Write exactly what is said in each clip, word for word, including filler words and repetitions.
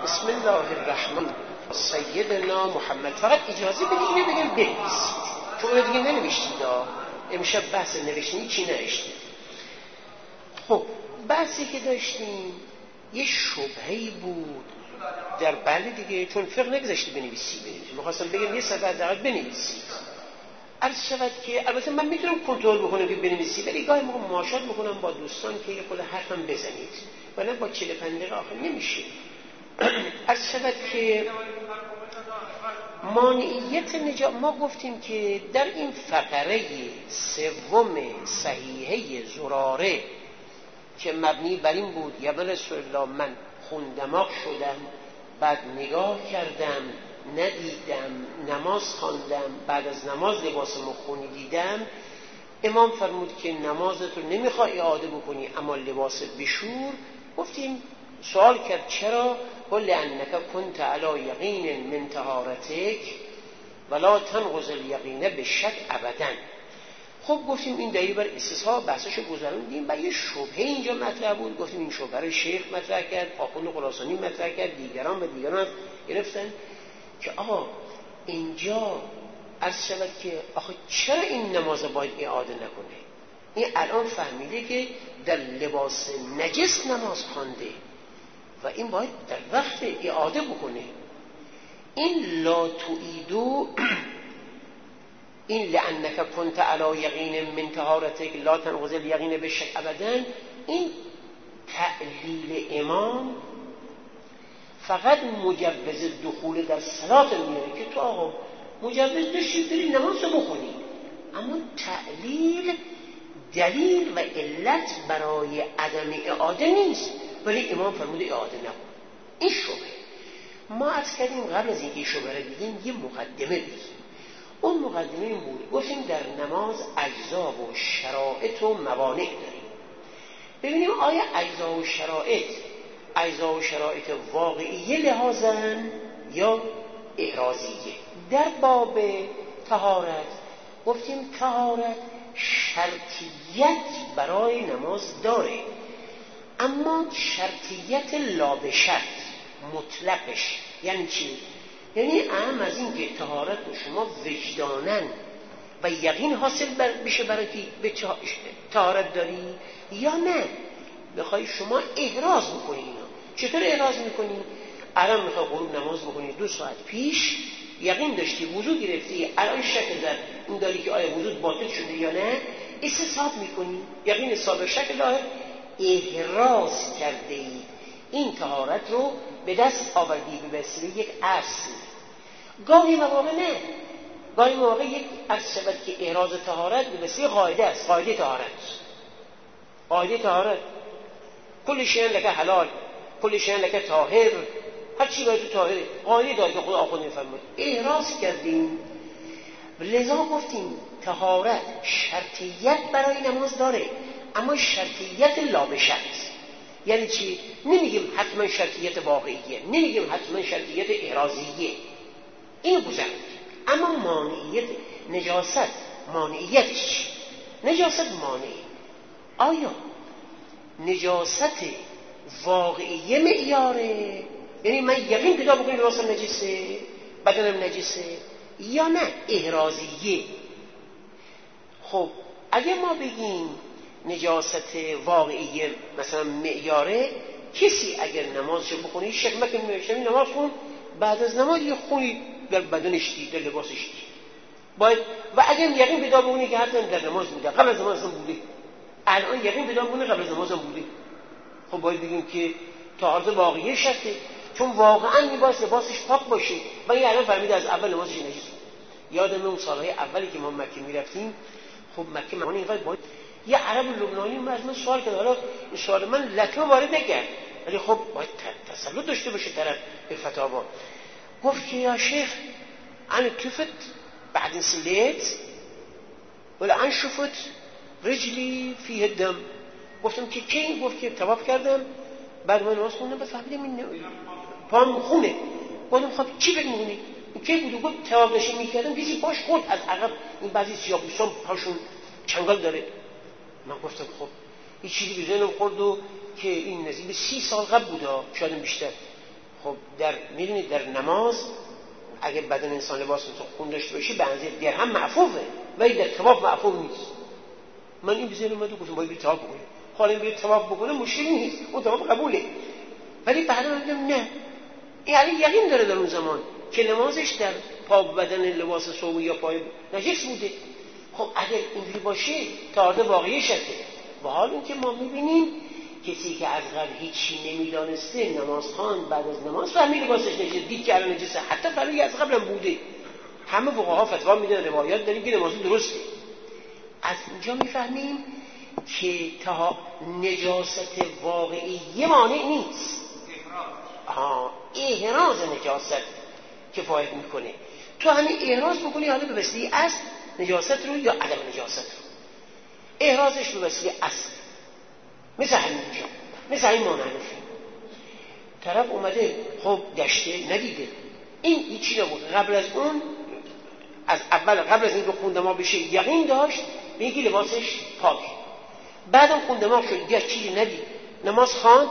بسم الله الرحمن سیدنا محمد. فقط اجازه بدید اینو بگم بنویسید، چون اونو دیگه ننوشتید. امشب بحث نوشتنی چی نوشتید؟ خب بحثی که داشتیم یه شبهه‌ای بود در بله دیگه، چون فقه نگذاشتی بنویسی بنویسی می‌خواستم بگم یه صفحه دقیق بنویسید. عرض شود که البته من میتونم کنترل بکنم که بنویسی، ولی گاهی موقع مماشات میکنم با دوستان که یه خود حرفم بزنید، ولی با چهل و پنج دقیقه آخر نمیشه. عرض شود که مانعیت نجات، ما گفتیم که در این فقره سوم صحیحه زراره که مبنی بر این بود یا من رسول الله من خوندماغ شدم، بعد نگاه کردم ندیدم، نماز خواندم، بعد از نماز لباس مخونی دیدم، امام فرمود که نمازت رو نمیخوای اعاده بکنی اما لباست بشور. گفتیم سوال کرد چرا؟ قل لانک کنت علی یقین من طهارتک ولا تنقض الیقین بالشک ابدا. خب گفتیم این دلیل بر استثناء بحثش گذروندیم و یه شبهه اینجا مطرح بود. گفتیم این شبهه رو شیخ مطرح کرد، آخوند خراسانی مطرح کرد، دیگران و دیگران گرفتن که آقا اینجا عرض شود که آخه چرا این نماز باید اعاده نکنه؟ این الان فهمیده که در لباس نجس نماز خوانده و این باید در وقت اعاده بکنه. این لا تعیدو این لانک کنت علی یقین من طهارتک لا تنقض الیقین بالشک ابدا، این تعلیل امام فقط مجوز دخول در صلات میاره که تو آقا مجوز داشتی بری نماز رو بخونی، اما تعلیل دلیل و علت برای عدم اعاده نیست، ولی امام فرموده اعاده نکن. این شبهه. ما عرض کردیم قبل از اینکه شبهه رو بگیم یه مقدمه بگیم. اون مقدمه این بود، گفتیم در نماز اجزا و شرائط و موانع داریم. ببینیم آیا اجزا و شرائط اجزا و شرایط واقعیه لحاظن یا احرازیه؟ در باب طهارت گفتیم طهارت شرطیت برای نماز داره، اما شرطیت لا به شرط مطلقش یعنی چی؟ یعنی اهم از این که طهارت رو شما وجدانن و یقین حاصل بشه برای که به طهارت داری یا نه بخوای شما احراز بکنی. اینا چطور احراز میکنی؟ الان میخوای غروب نماز بکنی، دو ساعت پیش یقین داشتی وضو گرفتی، الان شک در این داری که آیا وضو باطل شده یا نه، استصحاب میکنی، یقین صابر شک داره، احراز کرده ای این طهارت رو به دست آوردی به وسیله یک اصل. گاهی مواقع نه، گاهی مواقع یک اصل شود که احراز طهارت به وسیله قاعده است، قاعده طهارت قاعده طهارت کل شیء لک حلال کل شیء لک طاهر، هر چی باید تو طاهره، قاعده داره که خدا آخوند میفرماید. احراز کردیم، لذا گفتیم طهارت شرطیت برای نماز داره، اما شرطیت لا به شرط. یعنی چی؟ نمیگیم حتما شرطیت واقعیه، نمیگیم حتما شرطیت احرازیه، اینو گذارد. اما مانعیت نجاست مانعیتش چی؟ نجاست مانعی، آیا نجاست واقعیه معیاره؟ یعنی من یقین پیدا بکنم لباسم نجسه، بدنم نجسه، یا نه احرازیه؟ خب اگه ما بگیم نجاست واقعیه مثلا معیاره، کسی اگر نمازشو بخونه شکمک میشه نماز خون، بعد از نماز یه خونی در بدنش دید، در لباسش دید باید، و اگر یقین پیدا بکنی که حتی در نماز بوده، قبل از نماز هم بوده، الان یقین پیدا بکنی قبل از نماز هم بوده، خب باید بگیم که طهارت واقعیه شرطه، چون واقعا میباید لباسش پاک باشه و این الان فهمیده از اول لباسش نجس. یادم اون سالهای اولی که ما مکه میرفتیم، خب مکه مهمان اینقدر باید، یه عرب لبنانی من از من سوال کرد، حالا این سوال من لطمه وارد نکرد ولی خب باید تسلط داشته باشه طرف به فتاوا. گفت که یا شیخ انا تفت بعد صليت ولا انشفت رجلی فیه دم. گفتم که کی؟ گفت که طواف کردم بعد من نماز خوندم بعد فهمیدم این پام خونه. گفتم خب چی فکر می‌کنی؟ کی بود؟ گفت طواف نشین می‌کردم کسی پاش خورد از عقب، این بعضی سیاه‌پوستان پاشون چنگال داره. من گفتم خب این چیزی به ذهنم خورد و که این نزدیک سی سال قبل بوده، شاید بیشتر. خب در میدونید در نماز اگه بدن انسان لباس مثل خون داشته باشه به اندازه درهم معفوفه ولی در طواف معفوف نیست. من این بزنم اومد گفتم باید بری طواف بکنه، حالا بری طواف بکنه مشکلی نیست، اون طواف قبوله. ولی بعدا من دیدم نه، یعنی یقین داره در اون زمان که نمازش در پا بدن لباس صوبی یا پای نجس بوده. خب اگر اینجوری باشه تازه واقعی شده. و حال این که ما میبینیم کسی که از قبل هیچی نمیدانسته نماز خوان بعد از نماز فهمید لباسش نجسه، دید که الان نجسه، حتی فرقی از قبل هم بوده. همه فقها فتوا میدن، روایات داریم که نماز درسته. از اینجا میفهمیم که تا نجاست واقعی مانع نیست، ها احراز نجاست کفایت میکنه. تو همین احراز بکنی حالا به وسیله اصل نجاست رو یا عدم نجاست رو، احرازش به وسیله اصل. مثل همین اینجا، مثل همین مانعنفی طرف اومده خب گشته ندیده این هیچی نبود، قبل از اون از اول قبل از این که خوندما بشه یقین داشت میگی لباسش پاک، بعدم خوندما شد دیگه چیزی ندید، نماز خواند،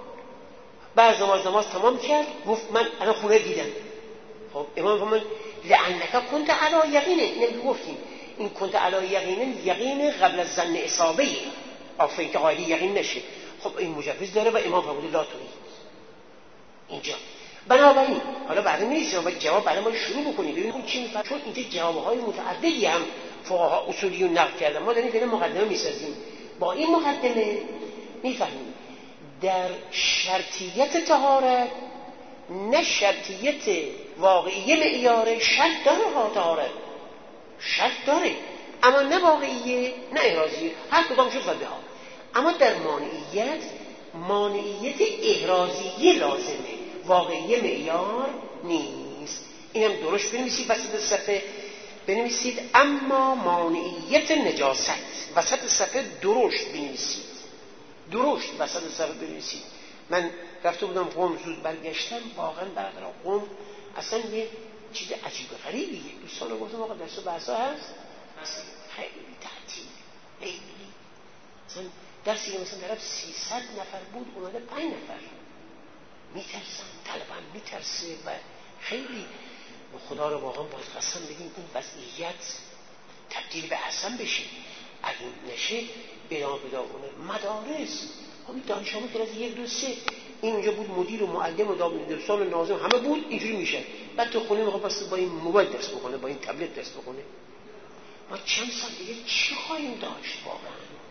بعد نماز نماز تمام کرد گفت من الان خونه دیدم. خب امام فرمود لعنک کنت علی یقینه، اینو گفتیم این کنت علی یقینه، یقین قبل از ظن اصابه آفرین که قائل یقین نشه. خب این مجوز داره و امام فرمود لا تویی اینجا. بنابراین حالا بعد نیست ولی جواب برای ما شروع بکنیم ببینیم چی میفهمیم، چون اینجا جوابهای متعددی هم فقها اصولیون نقل کردن، ما داریم فعلا مقدمه میسازیم. با این مقدمه میفهمیم در شرطیت طهارت نه شرطیت واقعی معیاره، شرط داره ها طهارت، شرط داره اما نه واقعیه نه احرازیه، هر کدام شد فده ها. اما در مانعیت مانعیت احرازیه لازمه، واقعی معیار نیست. اینم درست بنویسید وسط صفحه، بنویسید اما مانعیت نجاست وسط صفحه درشت بنویسید، درشت وسط صفحه بنویسید. من رفته بودم قم زود برگشتم، واقعا برادران قم اصلا یه چیز عجیب غریبیه. دوستان گفتم آقا درس و بحثا هست، خیلی تعطیل، خیلی مثلا درسی که مثلا طرف سیصد نفر بود اومده پنج نفر، میترسن طلبم میترسه و خیلی خدا رو واقعا باید قسم بگیم این وضعیت تبدیل به حسن بشه. اگه نشه بنا بدا کنه مدارس همین دانش آموز که از یک دو سه این اونجا بود مدیر و معلم و دبستان و ناظم همه بود اینجوری میشه، بعد تو خونه میخواد بس با این موبایل درس بکنه با این تبلت درس بکنه. ما چند سال دیگه چی خواهیم داشت واقعا؟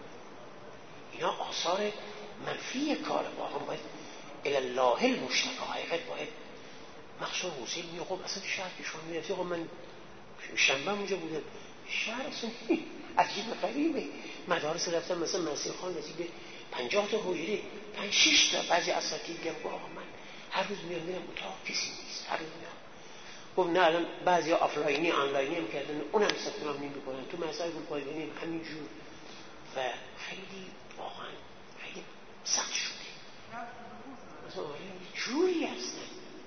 اینا آثار منفی کار واقعا. باید الالله المشتکا حقیقت باید مخصوصا حسین میگه خب اصلا شهر که شما میرسی، خب من شنبه اونجا بودم، شهر اصلا عجیب غریبه. مدارس رفتم مثلا منصور خان نزدیک به پنجاه تا حجره، پنج شش تا بعضی اساتید میگن آقا من هر روز میام میرم اتاق کسی نیست، هر روز میام. خب نه الان بعضی آفلاینی آنلاینی هم کردن اونم ثبت نام نمی‌کنن تو مسائل پایگانی همینجور و خیلی واقعا خیلی سخت شده. مثلا جوری هستن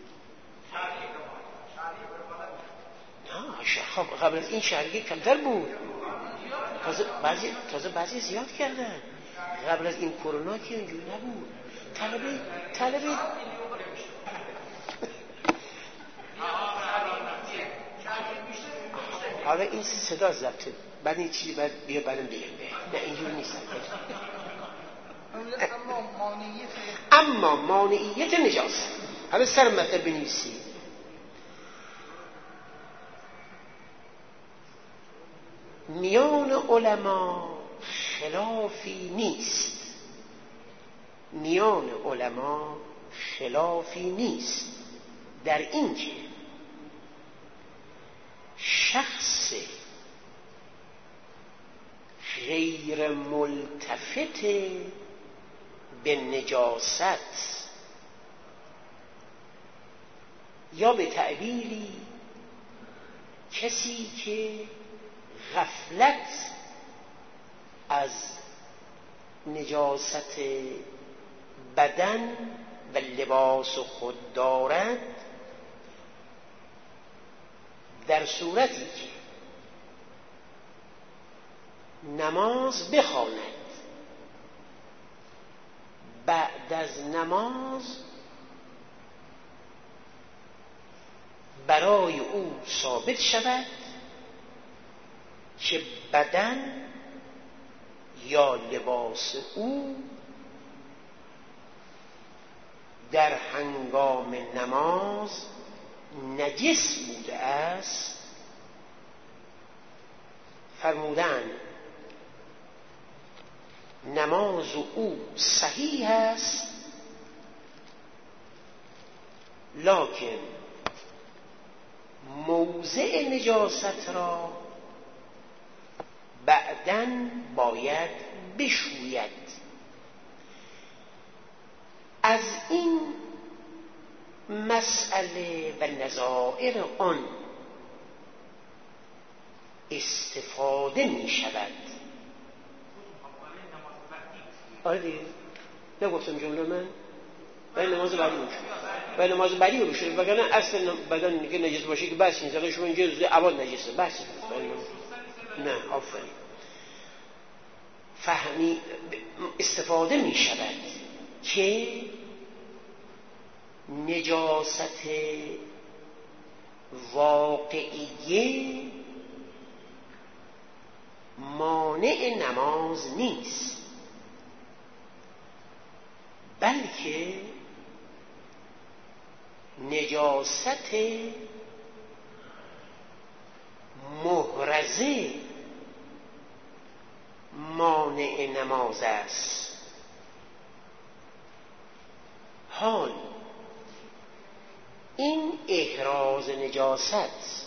نه خب قبل از این شهرگی کمتر بود، تازه بعضی تازه بعضی زیاد کردن. قبل از این کرونا که اینجوری نبود. طلبه طلبه حالا این صدا ضبطه بعد این چیزی باید بیا برم بگم نه اینجوری نیست. اما مانعیت نجاست. حالا سر مطلب بنویسید میان علما خلافی نیست، میان علما خلافی نیست در این که شخص غیر ملتفت به نجاست یا به تعبیری کسی که غفلت از نجاست بدن و لباس خود دارد، در صورتی که نماز بخواند بعد از نماز برای او ثابت شود که بدن یا لباس او در هنگام نماز نجس بوده است، فرمودن نماز او صحیح است، لکن موضع نجاست را بعداً باید بشوید. از این مسئله و نظائر آن استفاده می شود. آره دیگه نگفتم جمله من باید نماز بعدی باشه، باید نماز بعدی باشه، وگرنه اصل بدن که نجس باشه که بس نیست. اگه شما اینجا زده عواد نجسه بس نه. آفرین فهمی استفاده می شود که نجاست واقعیه مانع نماز نیست، بلکه نجاست محرزه مانع نماز است. حال این احراز نجاست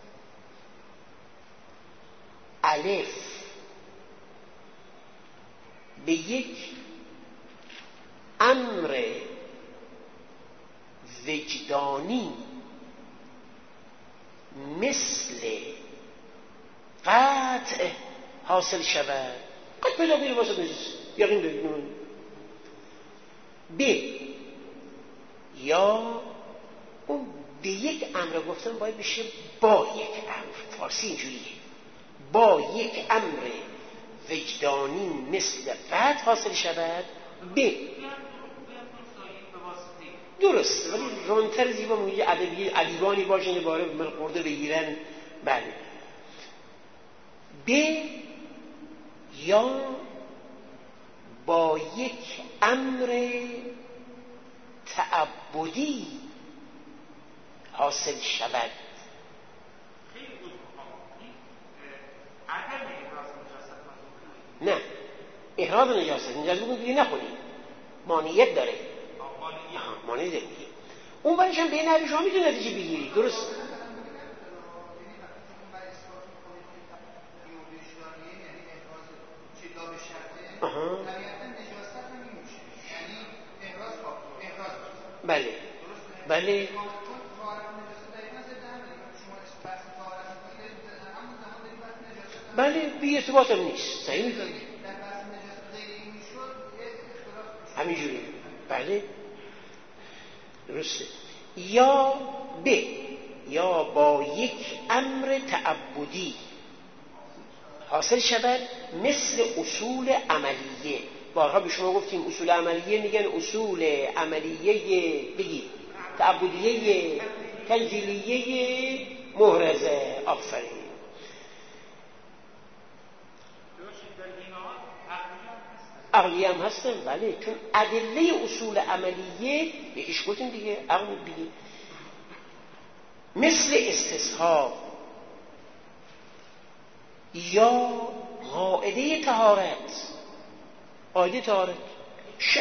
الف به یک امر وجدانی مثل قطع حاصل شود. قطع پیدا بیره واسه نجس یقین بگیرون ب یا اون به یک امر گفتن باید بشه با یک امر. فارسی اینجوریه، با یک امر وجدانی مثل قطع حاصل شود. ب درست ولی رونتر زیبا میگه ادبی ادیبانی باشن باره من خورده بگیرن. بله ب یا با یک امر تعبدی حاصل شود. نه احراز نجاست نجاست بگو دیگه نخونی مانعیت داره. مانعیت داره دیگه. اون برش هم به این حوی شما میتونه نتیجه بگیری. درست آها بله بله بله بی اثبات هم نیست. صحیح میکنه همینجوری. بله درسته. یا ب یا با یک امر تعبدی حاصل شود مثل اصول عملیه. بارها به شما گفتیم اصول عملیه میگن اصول عملیه بگی تعبدیه تنزیلیه محرزه. آفرین عقلی هم هستن. بله چون ادله اصول عملیه یکیش گفتیم دیگه عقل دیگه مثل استصحاب یا قاعده طهارت. قاعده طهارت ش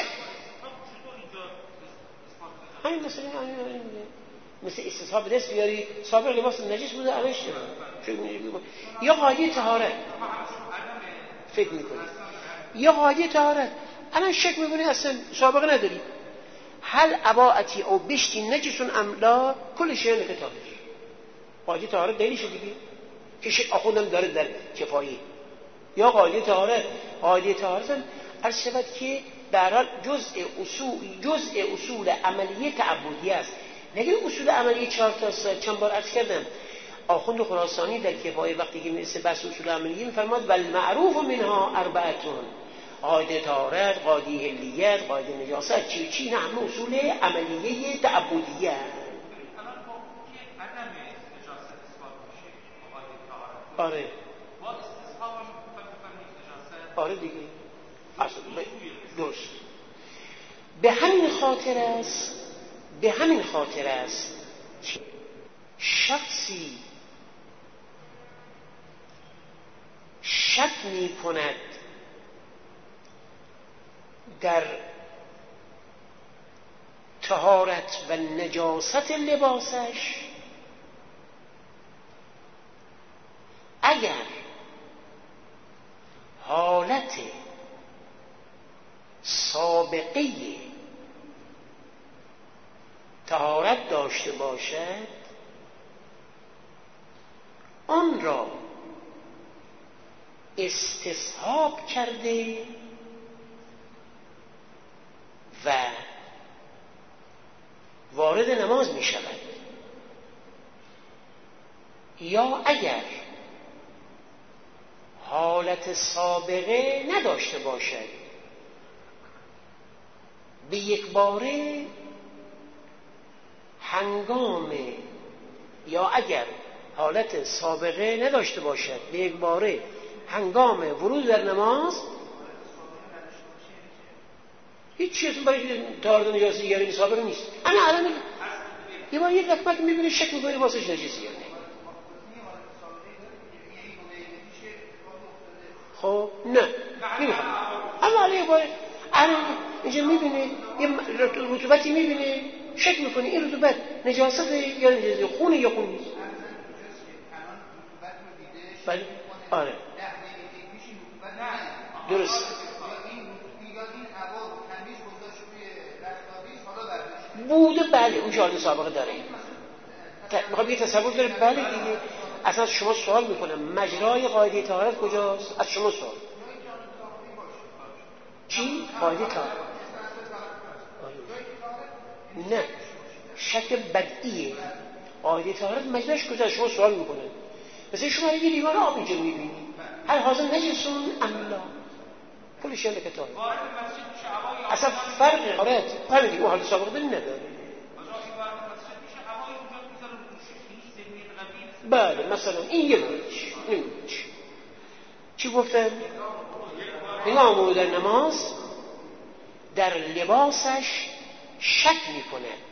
همین مثلا همین مثل استصحاب دست بیاری سابق لباس نجس بوده الان اشتباه یا قاعده طهارت فکر میکنی یا قاعده طهارت الان شک میکنی اصلا سابقه نداری هل عباعتی او بشتی نجسون املا کل شیء کتابش. قاعده طهارت دلیلشه دیگه که شک آخوندم داره در کفایی. یا قاعده طهارت قاعده طهارت هم عرض شود که در حال جزء اصول جزء اصول عملیه تعبدی است. نگه اصول عملیه چهار تا چند بار عرض کردم. آخوند خراسانی در کفایه وقتی که میرسه بحث اصول عملیه میفرماد والمعروف منها اربعتون قاعده طهارت قاعده حلیت قاعده نجاست چی چی نه همه اصول عملیه تعبدیه. آره آره دیگه اصلا درست. به همین خاطر است به همین خاطر است که شخصی شک می کند در طهارت و نجاست لباسش، اگر حالت سابقه طهارت داشته باشد، آن را استصحاب کرده و وارد نماز می شود. یا اگر حالت سابقه نداشته باشد، به یک باره هنگام یا اگر حالت سابقه نداشته باشد به یک باره هنگام ورود در نماز هیچ چیز برای طهارت نجاست دیگری سابقه نیست. انا الان یه بار یک دفعه که میبینی شک میکنی واسش نجسی یا نه. خب نه نمیخوام، اما الان یه بار الان اینجا میبینی یه رطوبتی میبینی شک میکنی این رطوبت نجاست یا نجاست، خونه یا خون نیست. بله آره درست بوده. بله اون جالب سابقه داره. میخوام یه تصور داره. بله دیگه. اصلا شما سوال میکنم مجرای قاعده طهارت کجاست؟ از شما سوال چی؟ قاعده طهارت نه شک بدیه. قاعده طهارت مجراش کجاست؟ شما سوال میکنه. مثلا شما یه لیوان آب اینجا میبینی هر حاضر نجسون املا کل شیء لك طاهر. اصلا فرق قرارت فرق دیگه اون حال سابقه داری نداره. بله مثلا این یه موردش نمیدونش چی گفتم؟ هنگام ورود در نماز در لباسش شک میکند.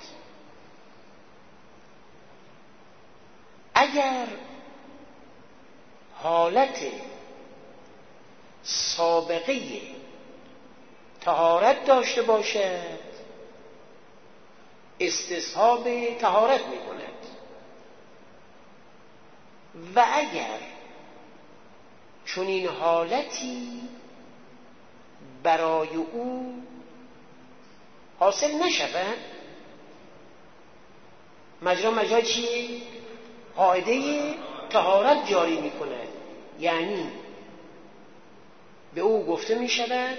اگر حالت سابقه طهارت داشته باشد استصحاب طهارت میکند و اگر چون این حالتی برای او حاصل نشود مجرا مجرا چیه؟ قاعده طهارت جاری میکند. یعنی به او گفته میشود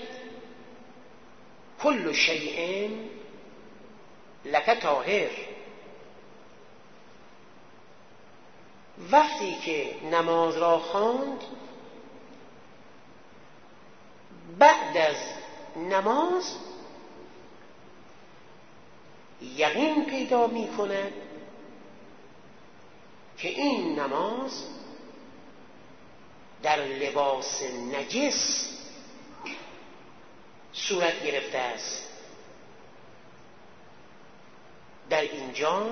کل شیء لک طاهر. وقتی که نماز را خواند بعد از نماز یقین پیدا می کند که این نماز در لباس نجس صورت گرفته است. در اینجا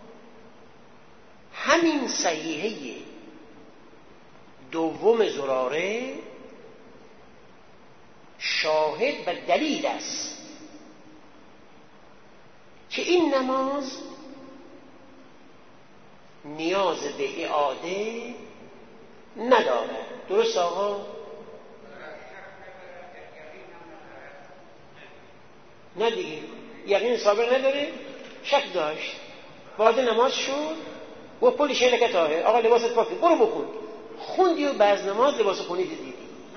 همین صحیحه دوم زراره شاهد و دلیل است که این نماز نیاز به اعاده نداره. درست آقا؟ نه دیگه یقین سابق نداره، شک داشت، وارد نماز شد و کل شیء لک طاهر. آقا لباست پاکه برو بخون. خوندی و بعد نماز لباس خونی دیدی.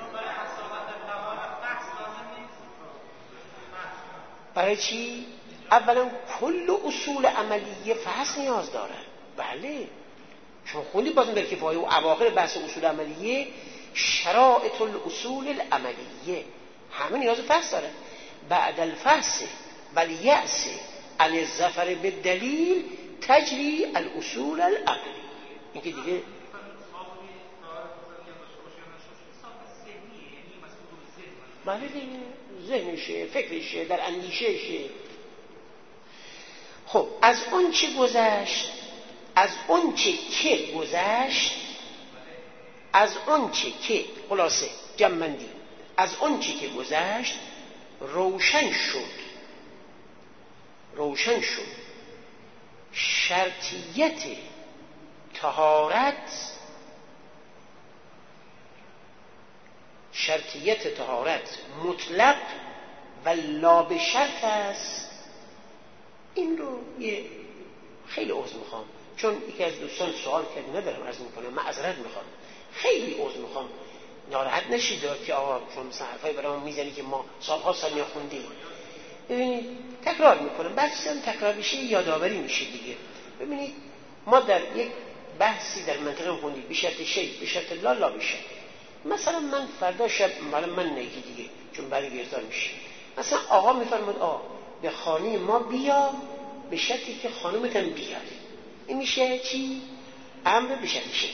برای چی؟ اولا کل اصول عملیه فحص نیاز داره. بله شما خوندی بازم در کفایه و اواخر بحث اصول عملیه شرائط الاصول العملیه همه نیاز فحص داره. بعد الفحص والیأس عن الظفر بالدلیل تجری الاصول العملیه. این که دیگه بله دیگه، ذهنشه، فکرشه، در اندیشهشه. خب از اون چه گذشت، از اون چه که گذشت، از اون چه که، خلاصه جمع‌بندی، از اون چه که گذشت روشن شد، روشن شد شرطیت طهارت، شرطیت طهارت مطلق و لا به شرط است. این رو یه خیلی عذر میخوام، چون یکی از دوستان سوال کرد، ندارم عرض میکنم، معذرت میخوام، خیلی عذر میخوام، ناراحت نشید که آقا چون مثلا حرفای برام میزنی که ما سالها سال نخوندیم. ببینید تکرار میکنم، بحثی هم تکرار بشه یادآوری میشه دیگه. ببینید ما در یک بحثی در منطقه خوندیم به شرط شی، به شرط لا، لا به شرط. مثلا من فردا شب، مال من نگی دیگه چون برای گرفتار میشه، مثلا آقا میفرماد آقا به خانه ما بیا به شرطی که خانومتم بیاد. این میشه چی؟ امر به شرط شی.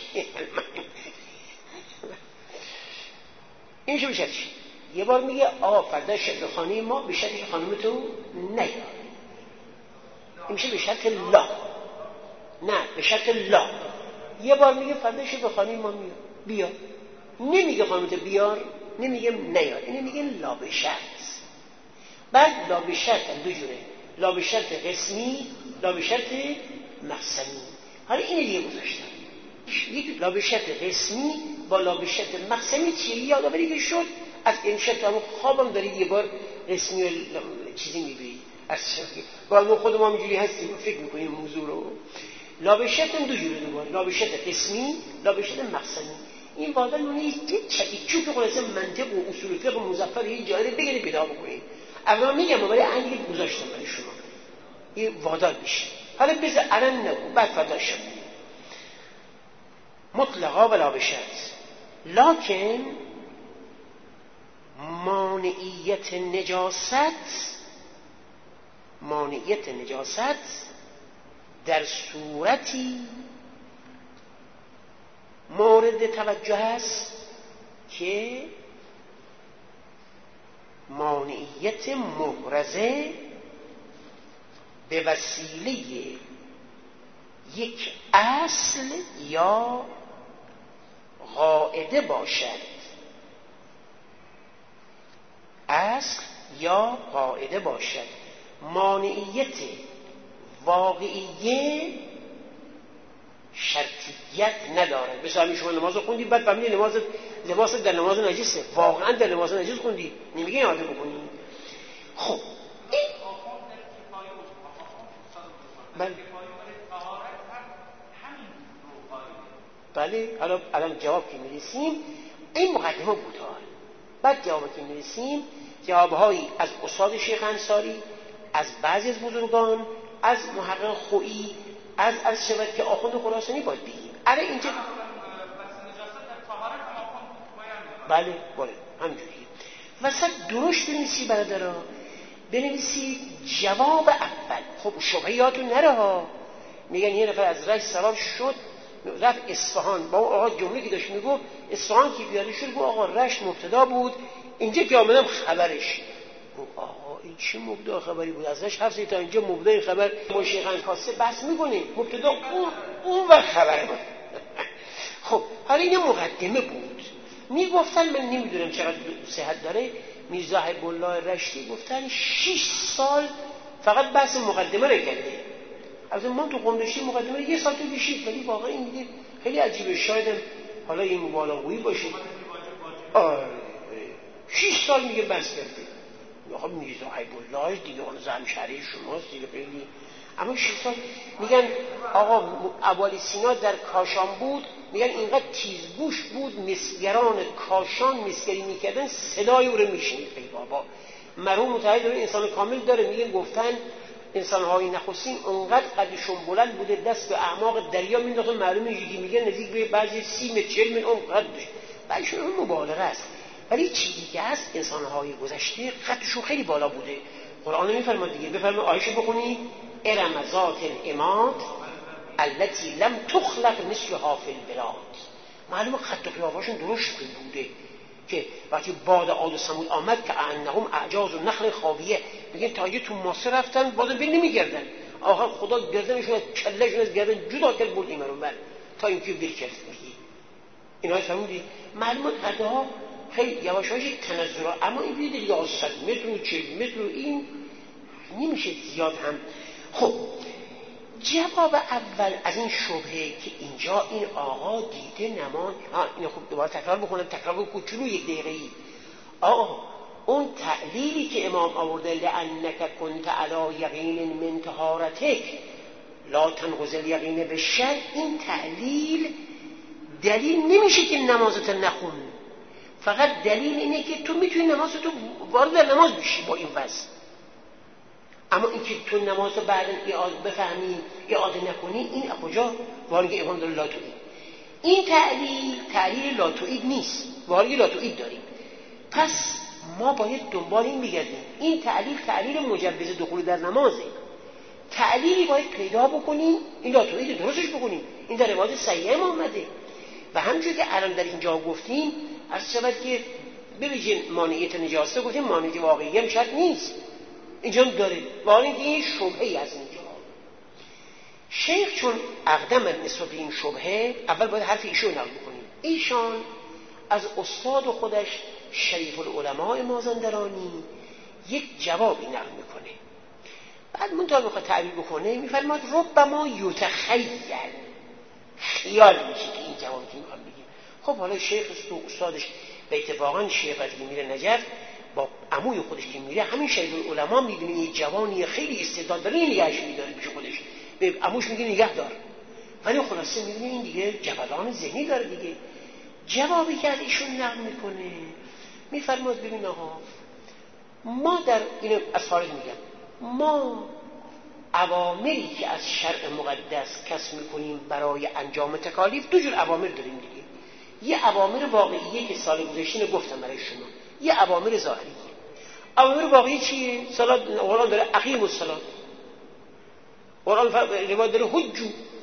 این میشه به شرط شی. یه بار میگه آقا فردا شب به خانه ما به شرطی که خانومتو نیاد. این میشه به شرط لا، نه به شرط لا. یه بار میگه فردا شب به خانه ما بیا، نمیگه خانومت بیار، نمیگه نیار، اینه میگه لا به شرط. بعد لا به شرط هم دو جوره، لا به شرط قسمی، لا به شرط مقسمی. حالا اینه دیگه گذاشتم، یک لا به شرط قسمی با لا به شرط مقسمی چیه؟ یادآوری که شد از این شرط همون خوابم دارید یه بار قسمی و چیزی میبینید از شرطی باید ما خود ما همینجوری هستیم فکر میکنیم موضوع رو. لا به شرط هم دو جوره دوباره، لا به شرط قسمی، لا به شرط مقسمی. این واضح نونه یه چکی چوب خلاصه منطق و اصول فقه مظفر یه جایی بگیرید پیدا بکنید. اولا میگم برای انگلی گذاشتم برای شما این واضح بشه. حالا بذار الان نگو بعد فردا شب مطلقا ولا به شرط. لکن مانعیت نجاست، مانعیت نجاست در صورتی مورد توجه است که مانعیت محرزه به وسیله یک اصل یا قاعده باشد، اصل یا قاعده باشد. مانعیت واقعیه شرطیت ندارد. مثلا شما نماز رو خوندید بعد فهمیدید نماز لباس در نماز نجسه، واقعا در نماز نجس خوندید، نمیگه یاد بکنید. خب این بله بله حالا الان جواب که میرسیم این مقدمه بود. بعد جواب که میرسیم جوابهایی از استاد شیخ انصاری، از بعضی از بزرگان، از محقق خویی، از از شود که آخوند خراسانی باید بگیم. الان اینجا بله بله همجوریه. وسط درشت بنویسی برادرها، بنویسی جواب اول. خب شبهه یادتون نره ها. میگن یه نفر از رشت سوار شد رفت اصفهان، با اون آقا جمله که داشت میگو اصفهان که پیاده شد گفت آقا رشت مبتدا بود، اینجا که آمدم خبرش. گفت آقا این چه مبتدا خبری بود؟ ازش حرف تا اینجا مبتدا خبر ما شیخ انصاری بحث میکنه مبتدا اون اون وقت خبره بود. خب حالا این مقدمه بود. میگفتن من نمیدونم چقدر صحت داره، میرزا حبیب الله رشتی گفتن شش سال فقط بحث مقدمه رو کرده. از من تو قندشی مقدمه یه سال تو کشید، ولی واقعا این دیگه خیلی عجیبه. شاید حالا این مبالغه‌ای باشه. آره شش سال میگه بس کرده. خب میرزا حبیب الله دیگه اون زمشری شماست دیگه خیلی. اما شش سال میگن آقا ابوعلی سینا در کاشان بود، میگن اینقدر تیزگوش بود مسگران کاشان مسگری میکردن صدای او رو میشنید. ای بابا مرحوم متحد داره انسان کامل داره. میگن گفتن انسان‌های نخستین اونقدر قدشون بلند بوده دست به اعماق دریا مینداختن، معلومه یکی میگه نزدیک به بعضی سی متر چهل متر اون قد داشت. بعضیشون هم مبالغه است، ولی چیزی که هست انسان‌های گذشته قدشون خیلی بالا بوده. قرآن میفرماد دیگه، بفرمایید آیه بخونی ارم ذات العماد التي لم تخلق مثلها فی البلاد. معلومه خط و قیافه‌شون درشت بوده، که وقتی باد عاد و ثمود آمد که انهم اعجاز و نخل خاویه، میگن تا اینجا تو ماسه رفتن بازم بین نمیگردن، آخر خدا گردنشون از کلهشون از گردن جدا کرد برد این برون بر تا اینکه بیر کرد. میگی اینا فهمیدی معلومات رده ها خیلی یواش یواش تنزل، اما این دیگه دیگه صد متر و چهل متر و این نمیشه زیاد هم. خب جواب اول از این شبهه که اینجا این آقا دیده نمان، اینو خوب دوباره تکرار بکنم، تکرار کوچولو یک دقیقه‌ای. آقا اون تعلیلی که امام آورده لأنک کنت علی یقین من طهارتک لا تنقض الیقین بالشک، این تعلیل دلیل نمیشه که نمازت نخون، فقط دلیل اینه که تو میتونی نمازتو وارد در نماز بشی با این وضع. اما اینکه تو نماز رو بعد اعاده بفهمی اعاده نکنی، این کجا وارد ایمان داره لاتوئید. این تعلیل تعلیل لاتوئید نیست، وارد لاتوئید داریم. پس ما باید دنبال این بگردیم این تعلیل تعلیل مجوز دخول در نمازه، تعلیلی باید پیدا بکنیم این لاتوئید درستش بکنیم. این در روایت صحیحه ما اومده و همونجور که الان در اینجا گفتیم از شود که ببینید مانعیت نجاسه گفتیم مانعیت واقعی هم شرط نیست، اینجا داره وارد این شبهه از اینجا. شیخ چون اقدم نسبت به این شبهه اول باید حرف ایشون نقل بکنیم. ایشان از استاد خودش شریف العلماء مازندرانی یک جوابی نقل میکنه، بعد منتها بخواد تعبیر بکنه میفرماد ربما یتخیل، خیال میشه که این جوابی که میخواد بگیم. خب حالا شیخ و استادش به اتفاقا شیخ وقتی میره نجف با عموی خودش که میره همین شریف العلماء میبینه یه جوانی خیلی استعداد داره نگهش میداره پیش خودش، به عموش میگه نگه دار، ولی خلاصه میبینه این دیگه جبلان ذهنی داره دیگه. جوابی که از ایشون نقل میکنه میفرماد ببین آقا ما در اینو از خارج میگم، ما اوامری که از شرع مقدس کسب میکنیم برای انجام تکالیف دو جور اوامر داریم دیگه. یه اوامر واقعیه که سال گذشته گفتم برای شما، یه اوامر ظاهریه. اوامر واقعی چیه؟ صلات قرآن داره اقیم الصلات، قرآن روایت داره حجو،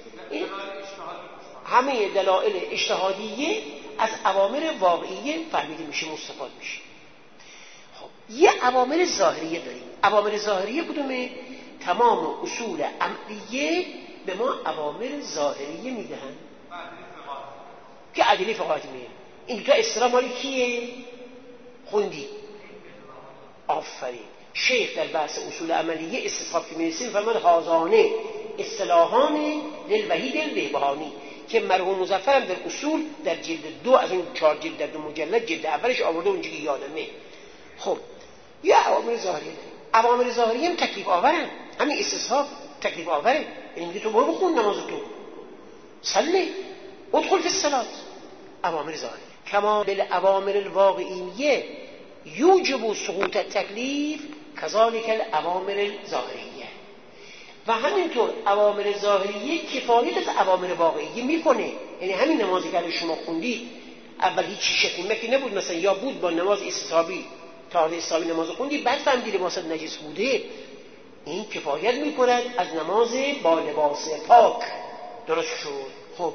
همه دلائل اجتهادیه از اوامر واقعیه فهمیده میشه مستفاد میشه. خب یه اوامر ظاهریه داریم. اوامر ظاهریه کدومه؟ تمام اصول عملیه به ما اوامر ظاهریه میدهن که ادله فقاهی میه. این تو اصطلاح مالی کیه؟ خوندی؟ آفرین. شیخ در بحث اصول عملیه استصحاب که میرسیم فرماد هازانه اصطلاحان للوحید البهبهانی که مرحوم مظفر هم در اصول در جلد دو از اون چهار جلد در دو مجلد جلد اولش آورده اونجوری یادمه. خب یه اوامر ظاهریه داریم. اوامر ظاهریه هم تکلیف آورن، همین استصحاب تکلیف آوره، یعنی میگه تو برو بخون نماز تو صلی ادخل فی الصلاه، اوامر ظاهریه. کما بالاوامر الواقعیه یوجب سقوط التکلیف کذالک الاوامر الظاهریه. و همینطور اوامر ظاهریه کفایت از اوامر واقعیه میکنه. یعنی همین نمازی که شما خوندید اول هیچ شکی مکی نبود، مثلا یا بود با نماز استصحابی تا حسابی نماز خوندی بعد فهمیدی لباست نجس بوده، این کفایت میکند از نماز با لباس پاک درست شد. خب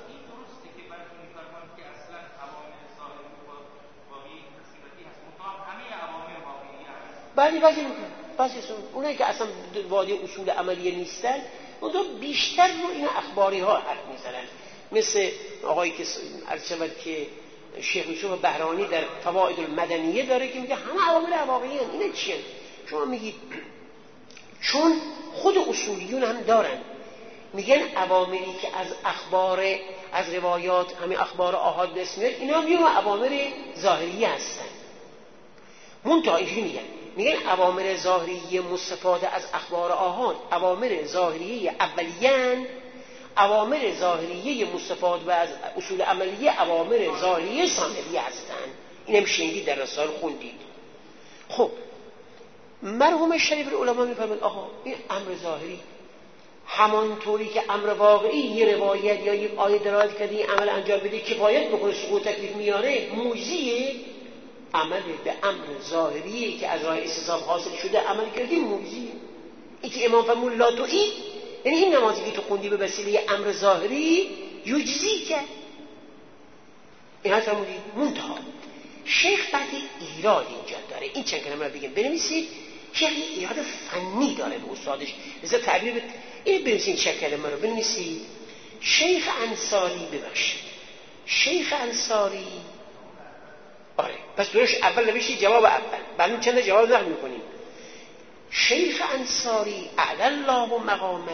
بله بله بس اونایی که اصلا وادی اصول عملیه نیستن اون دو بیشتر رو این اخباری ها حرف میزنن، مثل آقایی که عرض شود که شیخ یوسف بهرانی در فواید المدنیه داره که میگه همه اوامر واقعی هستند. اینا چیه؟ شما میگید چون خود اصولیون هم دارن، میگن اوامری که از اخبار از روایات همین اخبار آحاد به اسم میاد اینا میگن اوامر ظاهریه هستن. منتها اینجوری میگن میگن اوامر ظاهریه مستفاده از اخبار آحاد اوامر ظاهریه اولیان، اوامر ظاهریه مستفاده از اصول عملیه اوامر ظاهریه ثانویه هستند. اینم شنیدید در رسائل خوندید. خب مرحوم شریف العلماء میفرمایند آها این امر ظاهری همانطوری که امر واقعی یه روایت یا یک آیه دلالت کرده این عمل انجام بده کفایت بکنه سقوط تکلیف میاره، موجزیه عمل به امر ظاهری که از راه استصحاب حاصل شده عمل کردی موجزیه. این که امام فرمود لا تویی، یعنی این نمازی که تو خوندی به وسیله امر ظاهری یجزی کرد. این ها فرمودی منتها شیخ بعد ایراد اینجا داره، این چند کلمه رو بگیم بنویسید. شیخ ایراد فنی داره به استادش، لذا تعبیر به این بنویسید، این چند کلمه رو بنویسید. شیخ انصاری، ببخشید شیخ انصاری، آره پس درش اول نوشید جواب اول، بعد چند جواب نقل میکنیم. شیخ انصاری اعلی الله مقامه،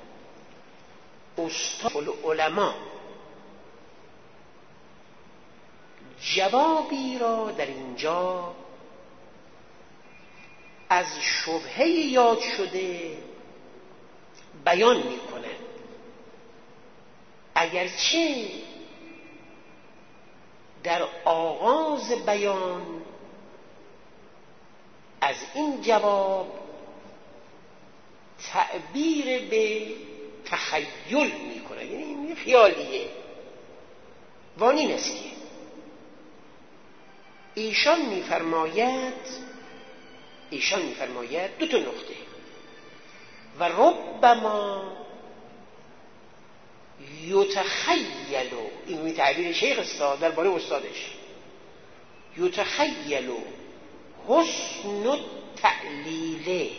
استاد العلماء، جوابی را در اینجا از شبهه یاد شده بیان میکنه، اگرچه در آغاز بیان از این جواب تعبیر به تخیل میکنه، یعنی این خیالیه، وانین است که ایشان میفرماید ایشان میفرماید دو تا نقطه، و ربما یتخیل، این می تعبیر شیخ استاد در باره استادش، یتخیل حسن التعلیل،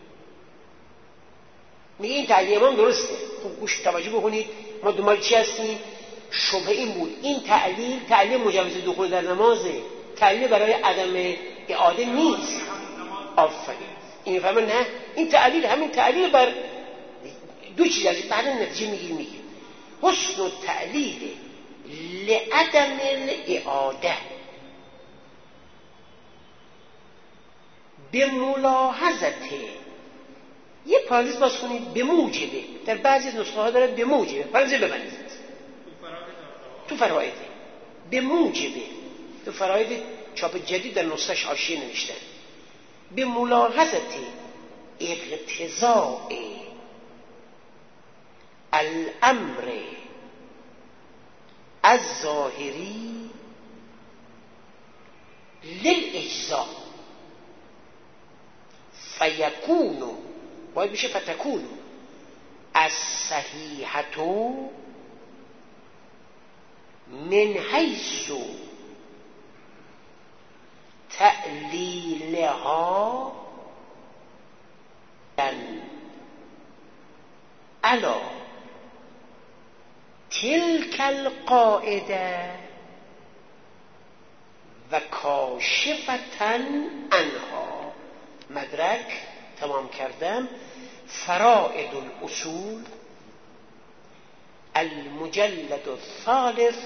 میگه این تعلیل من درسته، خوب گوش توجه بکنید، ما دنبال چی هستیم؟ شبه این بود، این تعلیل تعلیل مجوز دخول در نمازه، تعلیل برای عدم اعاده نیست. آفرین، این فهمه نه، این تعلیل همین تعلیل بر دو چیز از بعد نتیجه میگیر میگیر حسن التعلیل لعدم الاعاده به ملاحظت، یه پرانتز باز کنید، به موجبه، در بعضی از نسخه ها داره به موجبه، پرانتز ببندید تو فرائده، به موجبه، تو فرائد چاپ جدید در نسخه حاشیه نوشتن، به ملاحظت اقتضاء الامر الظاهری للاجزاء فیکونو، باید بشه فتکونو از صحیحتو من حیث تعلیلها علا تلک القاعده و کاشفتن عنها. مدرک تمام کردم. فرائد الاصول المجلد الثالث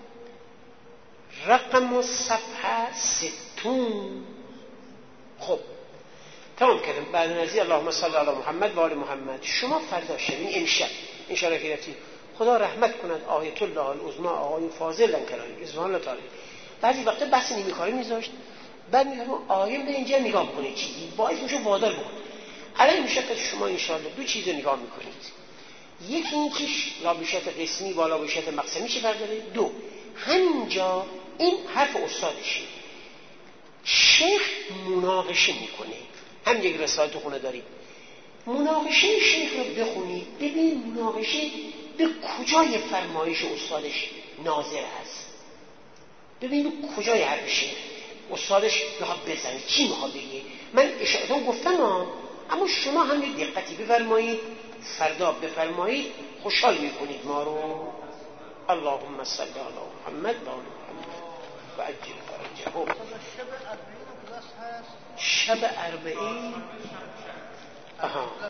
رقم صفحه ستون. خب تمام کردم. بعد نزی اللهم صل علی محمد و آل محمد. شما فردا شبین امشب ان شاء الله که خدا رحمت کند آیت الله العظما آقای فاضل لنکرانی رضوان الله تعالی بعضی وقتا بحث نمیکاری میذاشت، بعد میگم آیه به اینجا نگاه کنید چیزی باعث میشه وادار بکن. الان میشه که شما ان شاء الله دو چیز نگاه میکنید، یکی اینکه لابوشت قسمی با لابوشت مقسمی چه فرق داره، دو همینجا این حرف استادشه، شیخ مناقشه میکنه. هم یک رساله تو خونه دارید، مناقشه شیخ رو بخونید ببینید مناقشه به کجای فرمایش استادش ناظر هست، ببینید کجای حرف شیخ استادش میخواد بزنه، چی میخواد بگه. من اشارتون گفتم ها، اما شما هم یه دقتی بفرمایید، فردا بفرمایید، خوشحال میکنید ما رو. اللهم صل علی محمد و آل محمد و عجل فرجهم. شب اربعین. آها